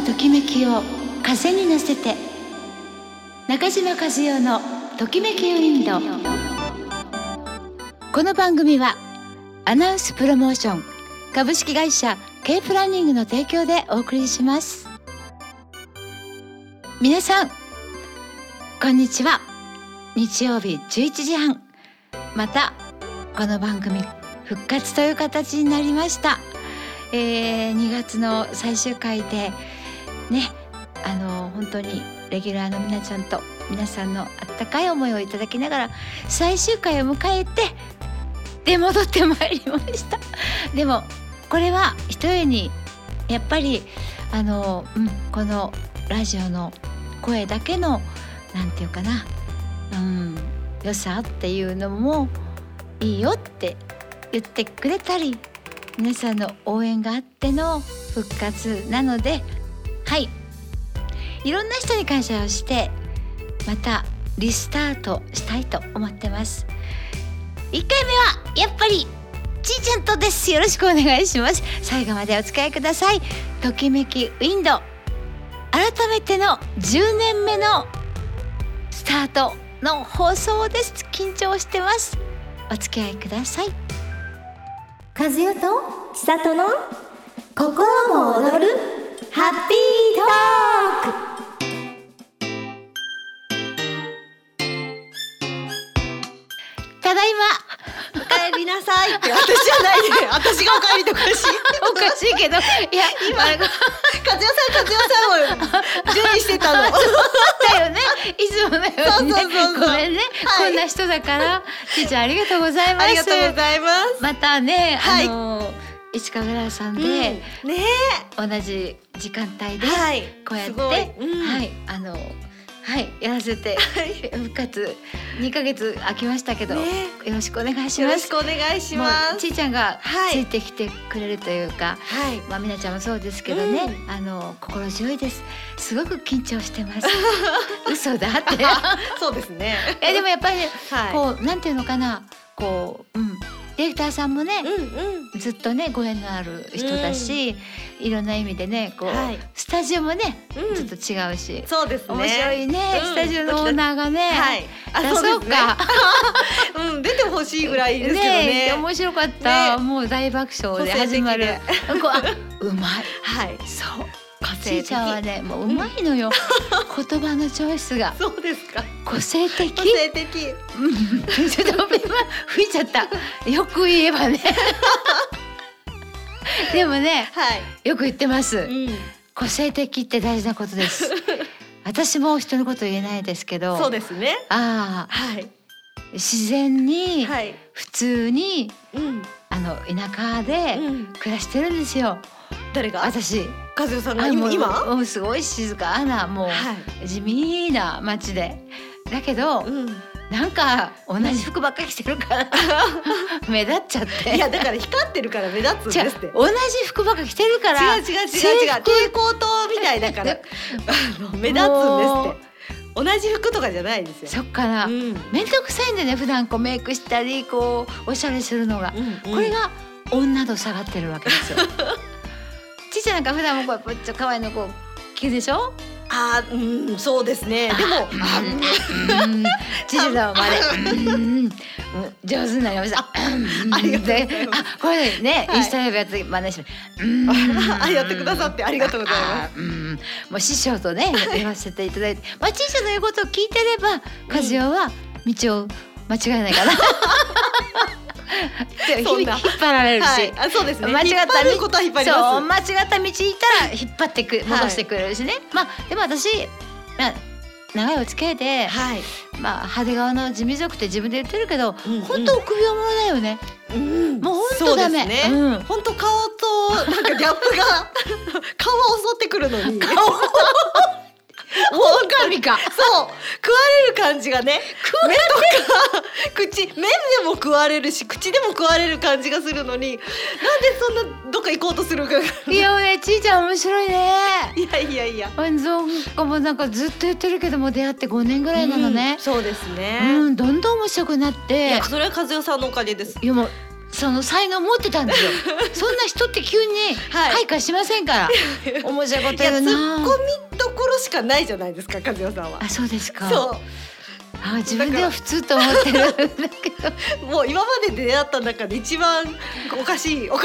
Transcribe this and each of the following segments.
ときめきを風に乗せて、中島和代のときめきウィンド。この番組はアナウンスプロモーション株式会社 K プランニングの提供でお送りします。皆さんこんにちは。日曜日11時半、またこの番組復活という形になりました。2月の最終回でね、本当にレギュラーのみなちゃんと皆さんのあったかい思いをいただきながら最終回を迎えて出戻ってまいりました。でもこれはひとえにやっぱりこのラジオの声だけのなんていうかな、良さっていうのもいいよって言ってくれたり、皆さんの応援があっての復活なので、はいいろんな人に感謝をしてまたリスタートしたいと思ってます。1回目はやっぱりちーちゃんとです。よろしくお願いします。最後までお付き合いください。ときめきウィンド、改めての10年目のスタートの放送です。緊張してます。お付き合いください。 和代と千里の心も躍るハッピートーク。 ただいまお帰りなさいって私じゃないで私がお帰りとかしいおかしいけど、いや今和代さんを準備してたのだよね、いつものようにね。 そうごめんね、はい、こんな人だからちーちゃんありがとうございます。 ありがとうございます。 またね、 はい、 市川浦さんで、 ね同じ時間帯でこうやって、はいやらせて、復活2ヶ月空きましたけど、よろしくお願いします。 よろしくお願いします。 ちーちゃんがついてきてくれるというか、みなちゃんもそうですけどね、心強いです。すごく緊張してます嘘だってそうですね。 でもやっぱりね、こうなんていうのかな、こう、ディレクターさんもね、ずっとねご縁のある人だし、いろんな意味でねこう、スタジオもね、ちょっと違うし、 そうですね、 面白いね、スタジオのオーナーがね、出そうか出てほしいぐらいですけどね。 面白かった、もう大爆笑で始まるうまい、そうちーちゃんはねもううまいのよ、言葉のチョイスが。 そうですか。 個性的。 ちょっと今吹いちゃった。よく言えばねでもね、よく言ってます、個性的って大事なことです私も人のこと言えないですけど、 そうですね。 自然に、普通に、田舎で暮らしてるんですよ。 誰が？ 私。 和代さんが今すごい静かな、もう、地味な街でだけど、なんか同じ服ばっかり着てるから目立っちゃって。いやだから光ってるから目立つんですって。 同じ服ばっかり着てるから違う蛍光灯みたいだから目立つんですって。同じ服とかじゃないですよ。 そっから、めんどくさいんでね、普段こうメイクしたりこうおしゃれするのが、これが女度下がってるわけですよちっちゃなんか普段もこうぽっちょ可愛いのこう着るでしょ。 そうですね。でもちっちゃさんまで上手になりました。 ありがとうございます。 これね、インスタライブやつ真似してやってくださってありがとうございます。 もう師匠とね言わせていただいて、ちっちゃの言うことを聞いてれば和代は道を間違えないかな引っ張られるし、 そうですね。 間違った道ことは引っ張ります。 そう、間違った道行ったら引っ張って戻してくれるしね。でも私、長いお付き合いで、派手顔の地味族って自分で言ってるけど、本当臆病者だよね。もう本当ダメ。 本当顔となんかギャップが顔は襲ってくるのに。 狼か。 そう、食われる感じがね、目とか口、目でも食われるし口でも食われる感じがするのに、なんでそんなどっか行こうとするか。 いやね、ちーちゃん面白いね。 いやなんかずっと言ってるけども出会って5年ぐらいなのね。 そうですね。 どんどん面白くなって。 それは和代さんのおかげです。 いやもうその才能持ってたんですよ。そんな人って急に開花しませんから。面白いこと言うな。 ツッコミどころしかないじゃないですか、和代さんは。 あ、そうですか。 そう。 自分では普通と思ってるんだけど、 もう今まで出会った中で一番おかしい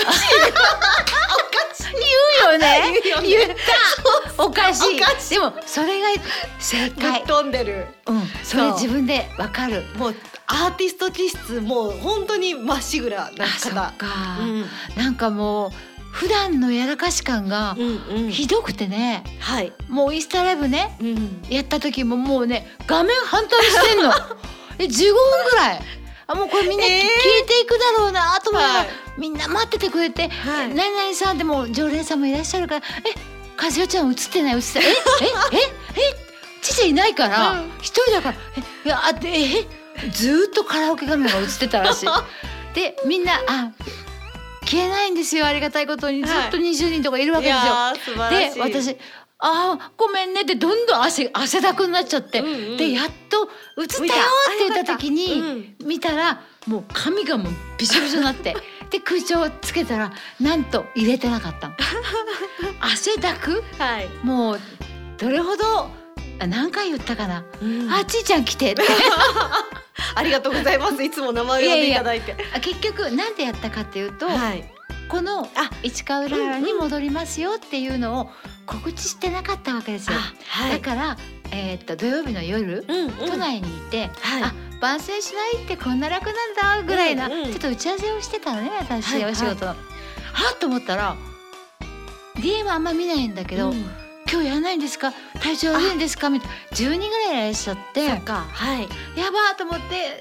言うよね。 言うよね。 言ったおかしい。 おかしいでもそれが正ぶっ解。 飛んでる。 それ自分でわかる。 もうアーティスト気質、もう本当にまっしぐらなそっ方。 か、なんかもう普段のやらかし感がひどくてね、もうインスタライブね、やった時ももうね画面反対してんの。15分ぐらい。もうこれみんな消えていくだろうなと思いながら、みんな待っててくれて、何々さんでも常連さんもいらっしゃるから「和代ちゃん映ってない映ってないちちゃいないから一人だからずーっとカラオケ画面が映ってたらしい。でみんな消えないんですよ、ありがたいことに。ずっと20人とかいるわけですよ。で私ごめんねってどんどん汗だくになっちゃって、でやっと映ったよって言った時に見たらもう髪がもうびしょびしょになってで空調つけたらなんと入れてなかったの。汗だく、もうどれほど何回言ったかな、ちいちゃん来てってありがとうございます。いつも名前を呼んでいただいて。 結局なんでやったかっていうと、この市川うららに戻りますよっていうのを告知してなかったわけですよ。だから土曜日の夜、都内にいて、番宣しないってこんな楽なんだぐらいな、ちょっと打ち合わせをしてたのね、私お仕事の。はっと思ったら DM あんま見ないんだけど、今日やらないんですか、体調悪いんですかみたいな10人ぐらいいらっしゃって、やばーと思って、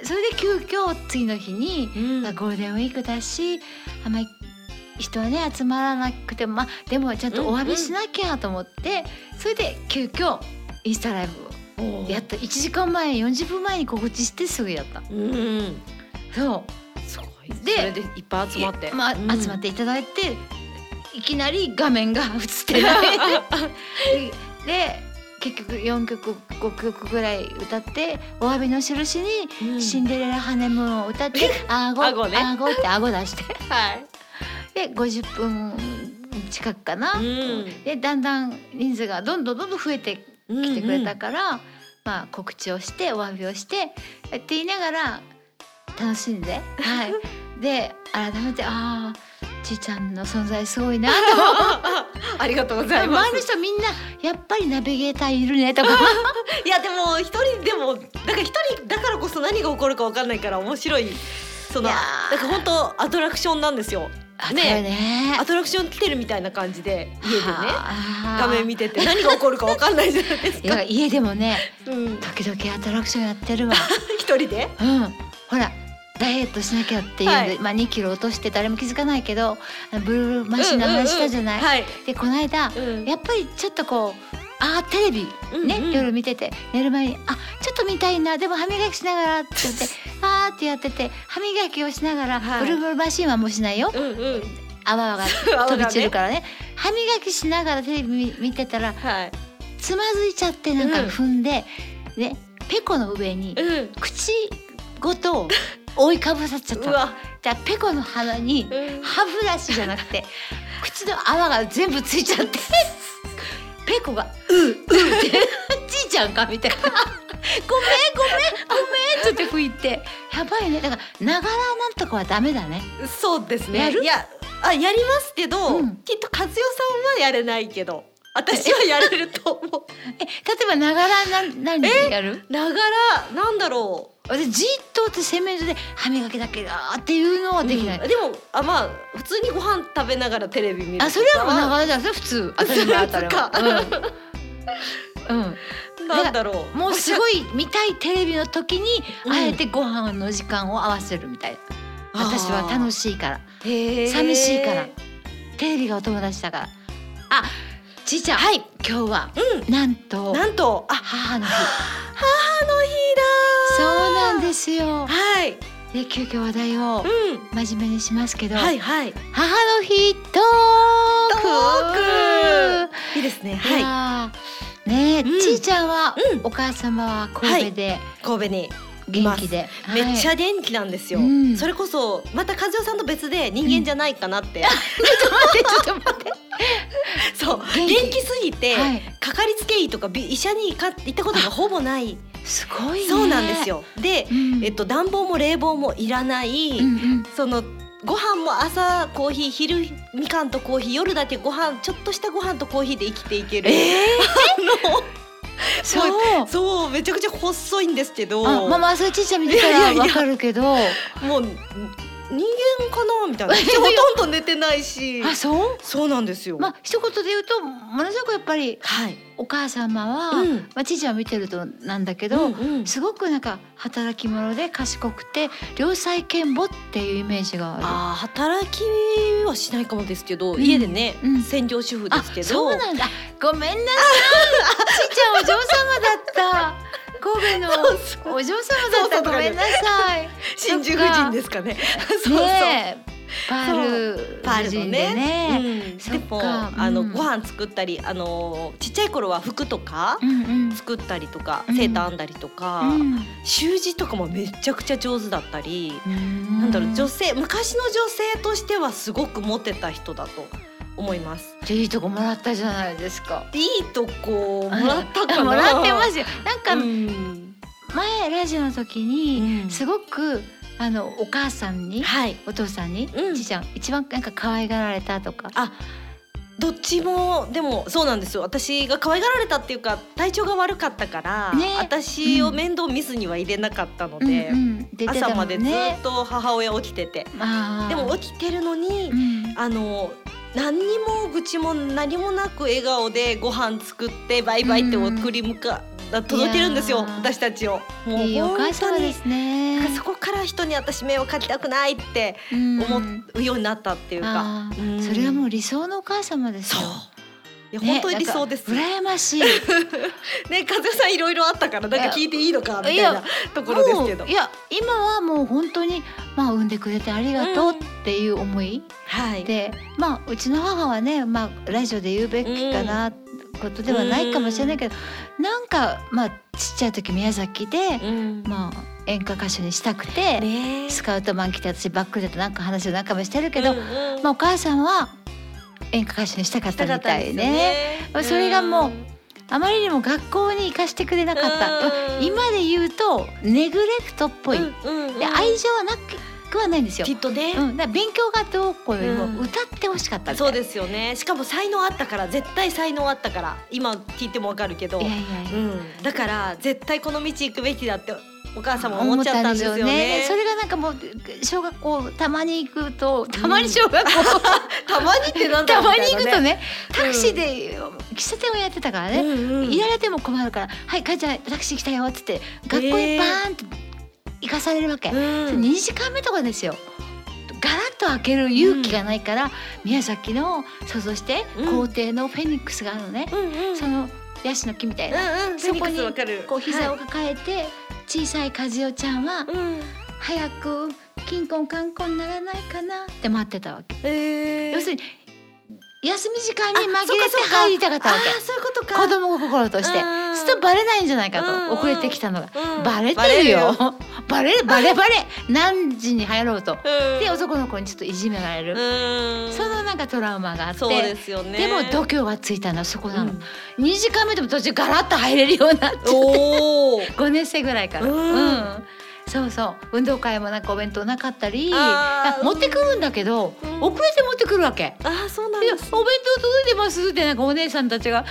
それで急遽次の日に、ゴールデンウィークだしあんまり人はね集まらなくても、でもちゃんとお詫びしなきゃと思って、それで急遽インスタライブをやった。1時間前40分前に告知してすぐやった。そうすごい。でそれでいっぱい集まって、 集まっていただいて、いきなり画面が映ってないで結局4曲5曲ぐらい歌ってお詫びの印にシンデレラハネムーンを歌って顎って顎出してで50分近くかな、でだんだん人数がどんどん増えてきてくれたから、告知をしてお詫びをしてやって言いながら楽しんで、で改めてちいちゃんの存在すごいなとありがとうございます。 周りの人みんなやっぱりナビゲーターいるねとかいやでも一人でもだからこそ何が起こるか分かんないから面白い。だから本当アトラクションなんですよ。アトラクション来てるみたいな感じで家でね画面見てて何が起こるか分かんないじゃないですか。 家でもね、時々アトラクションやってるわ。 一人で？ ほらダイエットしなきゃっていうんで、2キロ落として誰も気づかないけどブルブルマシンの話したじゃない。でこの間、やっぱりちょっとこうテレビね、夜見てて寝る前にちょっと見たいな、でも歯磨きしながらって言ってってやってて、歯磨きをしながら、ブルブルマシンはもうしないよ、泡が飛び散るからね歯磨きしながらテレビ見てたら、つまずいちゃってなんか踏んで、ね、ペコの上に口ごと覆いかぶさっちゃったの。じゃあペコの鼻に歯ブラシじゃなくて口の泡が全部ついちゃってペコがってちいちゃんかみたいなごめんちょっと吹いてやばいね。だからながらなんとかはダメだね。 そうですね。いややりますけど、きっと和代さんはやれないけど私はやれると思う。 例えばながら何やる？ ながらなんだろう。 私じっとって洗面所で歯磨きだけだっていうのはできない。 でも普通にご飯食べながらテレビ見るとか。 それはもうながらだよ普通。当たり前当たり前。 なんだろう。 もうすごい見たいテレビの時にあえてご飯の時間を合わせるみたいな。私は楽しいから、寂しいからテレビがお友達だから。ちいちゃん、今日はなんと母の日。そうなんですよ。で急遽話題を真面目にしますけど、母の日トークいいですね。 ね、ちいちゃんはお母様は神戸に元気で、 めっちゃ元気なんですよ、それこそまた和代さんと別で人間じゃないかなって、ちょっと待ってそう元気すぎて、かかりつけ医とか医者に行ったことがほぼない。 すごいね。 そうなんですよ。で、暖房も冷房もいらない、そのご飯も朝コーヒー、昼みかんとコーヒー、夜だけご飯、ちょっとしたご飯とコーヒーで生きていける、そうめちゃくちゃ細いんですけど、 まあそれちっちゃい見てたらわかるけど、 もう人間かなみたいな。ほとんど寝てないし。そうなんですよ。 一言で言うとものすごくやっぱり、お母様は、父は見てるとなんだけど、すごくなんか働き者で賢くて良妻賢母っていうイメージがある。 働きはしないかもですけど、家でね、専業主婦ですけど。 そうなんだ。ごめんなさい。ちっちゃんお嬢様だった。神戸のお嬢様だった。ごめんなさい。 真珠夫人ですかね。 パール人でね。 でもご飯作ったり、ちっちゃい頃は服とか作ったりとか、セーター編んだりとか、習字とかもめちゃくちゃ上手だったり、なんだろう、昔の女性としてはすごくモテた人だと思います。 いいとこもらったじゃないですか。 いいとこもらったかな。 もらってますよ。なんか前ラジオの時にすごくお母さんに、お父さんに、ちいちゃん一番なんか可愛がられたとか。 どっちも。でもそうなんですよ。私が可愛がられたっていうか、体調が悪かったから、私を面倒見ずには入れなかったので、朝までずっと母親起きてて、でも起きてるのに、何にも愚痴も何もなく笑顔でご飯作ってバイバイって届けるんですよ、私たちを。もういいお母様ですね。 そこから人に私迷惑かけたくないって思うようになったっていうか、 それはもう理想のお母様ですよ。 いや本当に理想です。 羨ましい。 ね、和代さんいろいろあったから、なんか聞いていいのかみたいなところですけど。 いや今はもう本当に産んでくれてありがとうっていう思いで、うちの母はね、ラジオで言うべきかなことではないかもしれないけど、なんかちっちゃい時宮崎で演歌歌手にしたくて、スカウトマン来て私バックでなんか話を何回もしてるけど、お母さんは演歌歌手にしたかったみたいね。それがもうあまりにも学校に行かしてくれなかった。今で言うとネグレクトっぽい、で愛情はなくはないんですよ。 きっとね。 勉強がどうこうよりも歌ってほしかったみたい。 そうですよね。しかも才能あったから、絶対才能あったから、今聞いてもわかるけど、だから絶対この道行くべきだってお母様思っちゃったんですよね。 それがなんかもう小学校たまに行くと、たまに小学校たまにってなんだろうみたいなね。 たまに行くとね、タクシーで喫茶店をやってたからね、いられても困るから、はい母ちゃんタクシー来たよっつって学校にバーンと行かされるわけ。2時間目とかですよ。ガラッと開ける勇気がないから、宮崎の想像して校庭のフェニックスがあるのね、そのヤシの木みたいな、そこにこう膝を抱えて、小さい和代ちゃんは、早く金婚観光にならないかなって待ってたわけ。要するに休み時間に紛れて入りたかったわけ。 そういうことか。 子供心として。するとバレないんじゃないかと、遅れてきたのが。バレてるよ。バレ。何時に入ろうと。で男の子にちょっといじめられる。そのなんかトラウマがあって。そうですよね。でも度胸がついたのはそこなの。2時間目でも途中ガラッと入れるようになっちゃって。5年生ぐらいから。そう運動会もなんかお弁当なかったり、持ってくるんだけど、遅れて持ってくるわけ。 そうなんです。 お弁当届いてますって、なんかお姉さんたちが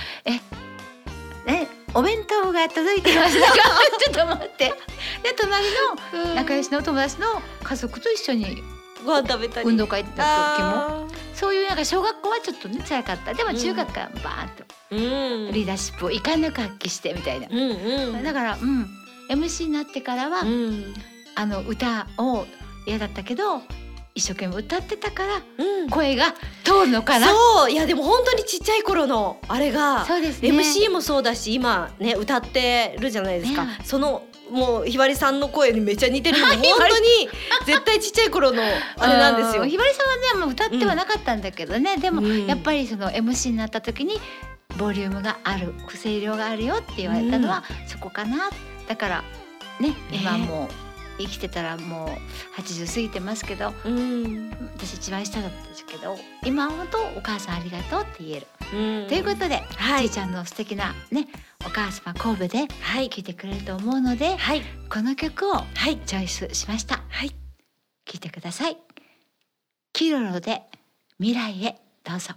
お弁当が届いてますちょっと待って。で隣の仲良しのお友達の家族と一緒にご飯食べたり、 運動会行った時もそういうなんか小学校はちょっとね辛かった。でも中学からバーンとリーダーシップをいかぬく発揮してみたいな。だからMC になってからは、歌を嫌だったけど一生懸命歌ってたから、声が通るのかな。 いやでも本当にちっちゃい頃のあれが、MC もそうだし、今ね歌ってるじゃないですか。そのもうひばりさんの声にめっちゃ似てるの。本当に絶対ちっちゃい頃のあれなんですよ。 ひばりさんはねもう歌ってはなかったんだけどね、でもやっぱりその MC になった時にボリュームがある、声量があるよって言われたのはそこかな。だからね今もう生きてたらもう80過ぎてますけど、私一番下だったですけど、今ほどお母さんありがとうって言える、ということで、ちいちゃんの素敵なねお母様神戸で聴いてくれると思うので、この曲をチョイスしました。聴いてください。キロロで未来へ、どうぞ。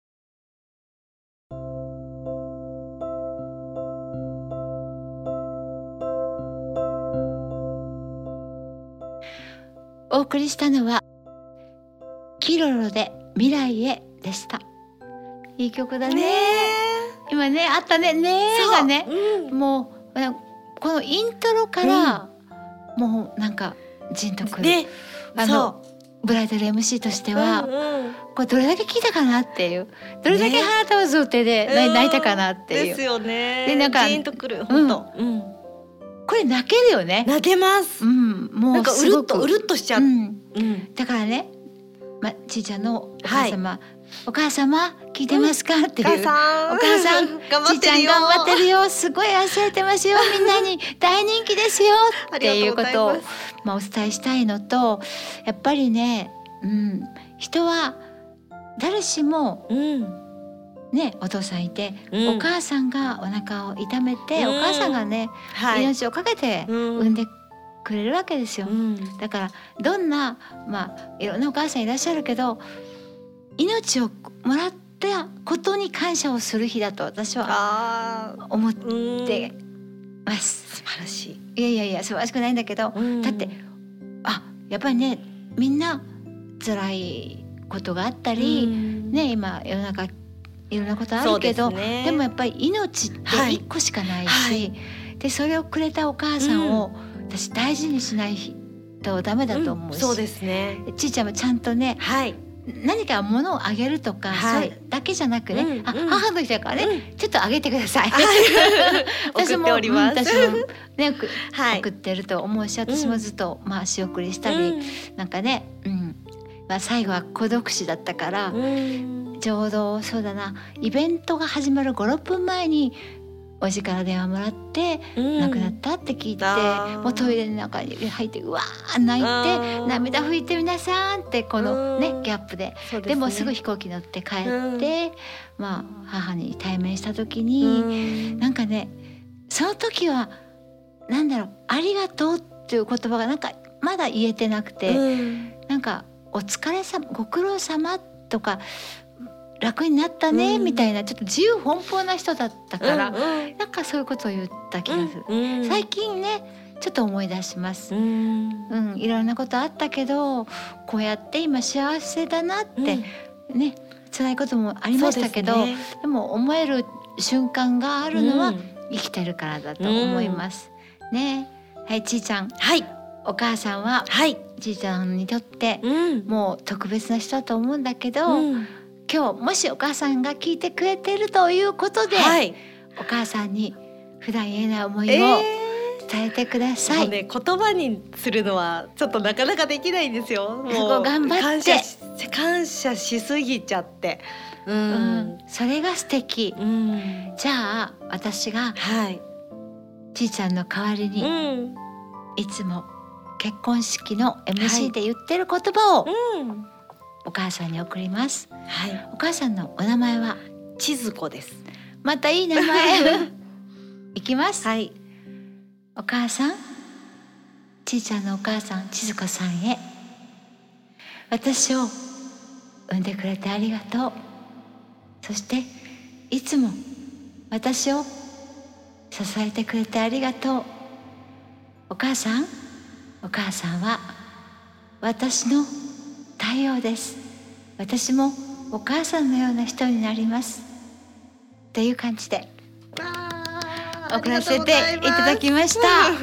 お送りしたのはキロロで未来へでした。いい曲だね。今ねあったね、がね、もうこのイントロから、もうなんかジンとくる、ブライダル MC としては、これどれだけ聞いたかなっていう、どれだけ花束贈呈で泣いたかなっていう、 ですよね。 でなんかジンとくる、本当、 これ泣けるよね。 泣けます。 もうなんかうるっとしちゃう。 だからね、ちいちゃんのお母様、お母様聞いてますかっていう、お母さんちいちゃん頑張ってるよ、すごい焦れてますよ、みんなに大人気ですよっていうことをお伝えしたいのと、やっぱりね、人は誰しもね、お父さんいて、お母さんがお腹を痛めて、お母さんがね、命をかけて産んでくれるわけですよ。だからどんな、いろんなお母さんいらっしゃるけど、命をもらったことに感謝をする日だと私は思ってます。 素晴らしい。いや素晴らしくないんだけど、だってやっぱりね、みんな辛いことがあったり、ね、今世の中いろんなことあるけど、でもやっぱり命って一個しかないし、でそれをくれたお母さんを私大事にしないとダメだと思うし、 そうですね。 ちいちゃんもちゃんとね、何か物をあげるとか、それだけじゃなくね、母の日だからね、ちょっとあげてください。 私も送ね送ってると思うし、私もずっと仕送りしたり、なんかね、最後は孤独死だったから、ちょうどそうだな、イベントが始まる 5,6 分前におじから電話もらって亡くなったって聞いて、もうトイレの中に入ってうわー泣いて、涙拭いて皆さんってこのねギャップで、でもすぐ飛行機乗って帰って、母に対面した時に、なんかね、その時はなんだろう、ありがとうっていう言葉がなんかまだ言えてなくて、なんかお疲れ様、ご苦労様とか楽になったねみたいな、ちょっと自由奔放な人だったから、なんかそういうことを言った気がする。最近ねちょっと思い出します。いろんなことあったけど、こうやって今幸せだなってね、辛いこともありましたけど、でも思える瞬間があるのは生きてるからだと思いますね。はい、ちいちゃん、お母さんはちいちゃんにとってもう特別な人だと思うんだけど、今日もしお母さんが聞いてくれてるということで、お母さんに普段言えない思いを伝えてください。 もうね、言葉にするのはちょっとなかなかできないんですよ。もうそこ頑張って感謝しすぎちゃって、 それが素敵。じゃあ私がちいちゃんの代わりに、いつも結婚式の MC で言ってる言葉をお母さんに送ります。お母さんのお名前は千鶴子です。 またいい名前。いきます。お母さん、ちいちゃんのお母さん千鶴子さんへ、私を産んでくれてありがとう。そしていつも私を支えてくれてありがとう。お母さんは私の太陽です。私もお母さんのような人になりますっていう感じで送らせていただきました。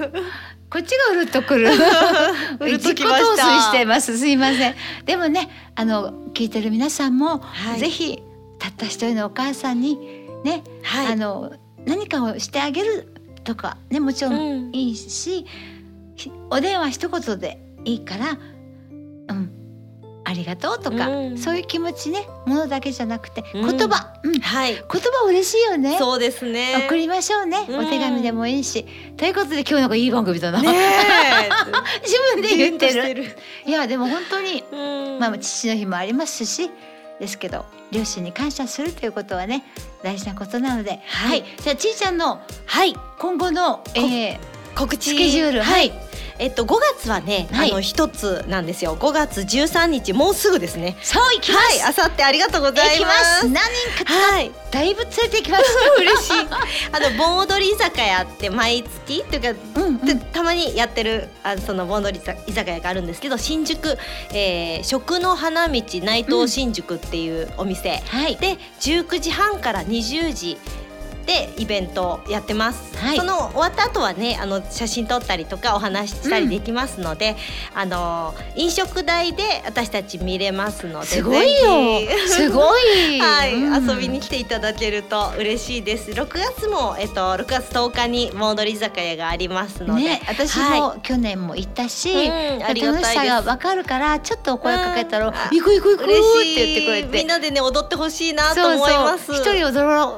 こっちがうるっとくる。自己陶酔してます。すいません。でもね、聞いてる皆さんも、ぜひたった一人のお母さんにね、何かをしてあげるとかね、もちろんいいし、お電話一言でいいから、ありがとうとか、そういう気持ちね、ものだけじゃなくて言葉、 はい、 言葉嬉しいよね。 そうですね。 送りましょうね、お手紙でもいいし。ということで今日なんかいい番組だな、自分で言ってる。いやでも本当に、父の日もありますしですけど、両親に感謝するということはね、大事なことなので、じゃあちーちゃんの今後の、 告知スケジュール、 5月はね、一つなんですよ。5月13日、もうすぐですね。 そう、行きます。 あさってありがとうございます。 何人かだいぶ連れて行きます。 嬉しい。盆踊り居酒屋って毎月というか、たまにやってるその盆踊り居酒屋があるんですけど、新宿、食の花道内藤新宿っていうお店、で19時半から20時でイベントやってます、その終わった後はね、写真撮ったりとかお話ししたりできますので、飲食代で私たち見れますので、 すごいよ、すごい遊びに来ていただけると嬉しいです。6月も、6月10日に盆踊り居酒屋がありますので、 私も去年も行ったし、楽しさが分かるから、ちょっとお声かけたら行くって言ってくれて、 みんなでね踊ってほしいなと思います。 一人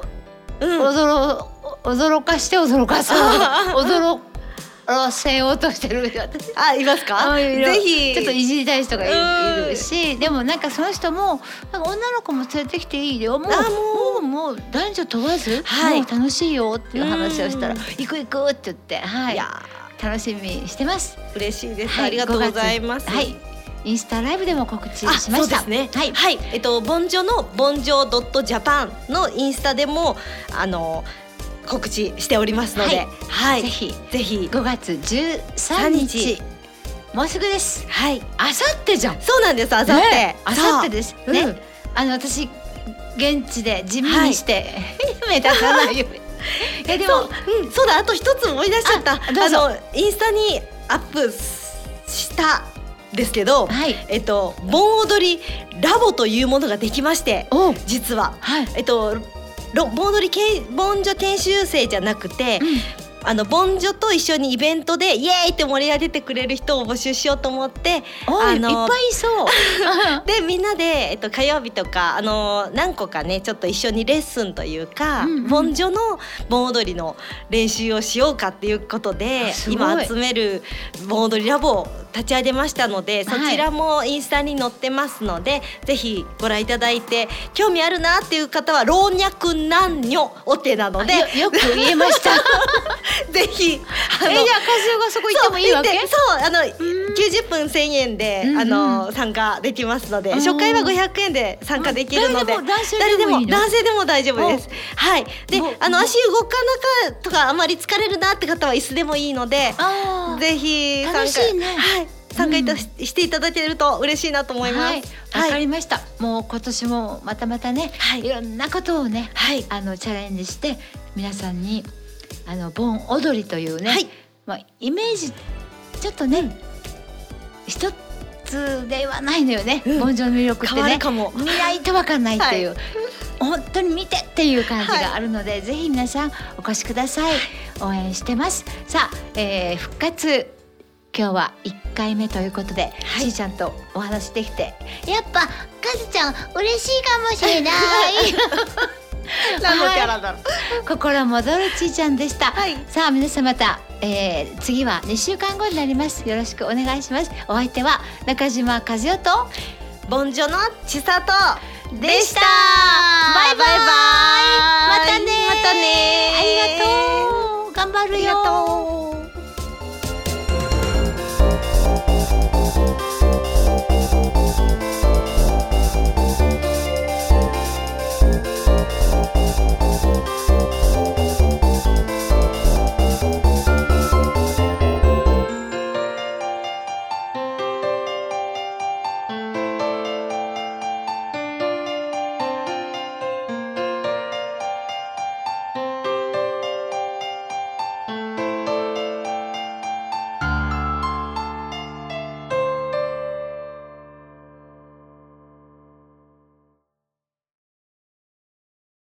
驚かして驚かそう驚らせようとしてる私。 いますか？ぜひちょっといじりたい人がいるし、でもなんかその人もなんか女の子も連れてきていいよ、もう男女問わず、もう楽しいよっていう話をしたら、行くって言って、楽しみにしてます。 嬉しいです、ありがとうございます。 インスタライブでも告知しました。 そうですね。ボンジョのボンジョ.japanのインスタでも告知しておりますので、ぜひ 5月13日もうすぐです。あさってじゃん。 そうなんです、あさってですね。私現地で地味にして目立たないように。 でもそうだ、あと一つ思い出しちゃった。インスタにアップしたですけど、盆踊りラボというものができまして、実は、盆踊り盆女研修生じゃなくて、盆女と一緒にイベントでイエーイって盛り上げてくれる人を募集しようと思って、いっぱいいそうでみんなで、火曜日とか何個かね、ちょっと一緒にレッスンというか、盆女の盆踊りの練習をしようかっていうことで、今集める盆踊りラボを立ち上げましたので、そちらもインスタに載ってますので、ぜひご覧いただいて、興味あるなっていう方は老若男女お手なので、 よく言えましたぜひじゃあカズオがそこ行ってもいいわけ？ 90分1000円で参加できますので、初回は500円で参加できるので、誰でも男性でも大丈夫です。で足動かなかとかあまり疲れるなって方は椅子でもいいので、ぜひ参加していただけると嬉しいなと思います。 わかりました。もう今年もまたね、いろんなことをね、チャレンジして皆さんに盆踊りというね、イメージちょっとね、一つではないのよね、盆女の魅力ってね。見ないと分かんないっていう、本当に見てっていう感じがあるので、ぜひ皆さんお越しください。応援してます。さあ、復活今日は1回目ということで、ちーちゃんとお話できて、やっぱカズちゃん嬉しいかもしれない何のキャラだろう。 心戻るちーちゃんでした。さあ皆さんまた、次は2週間後になります。よろしくお願いします。お相手は中島和代と盆女の千里でした。バイバイ。またね。ありがとう。頑張るよ。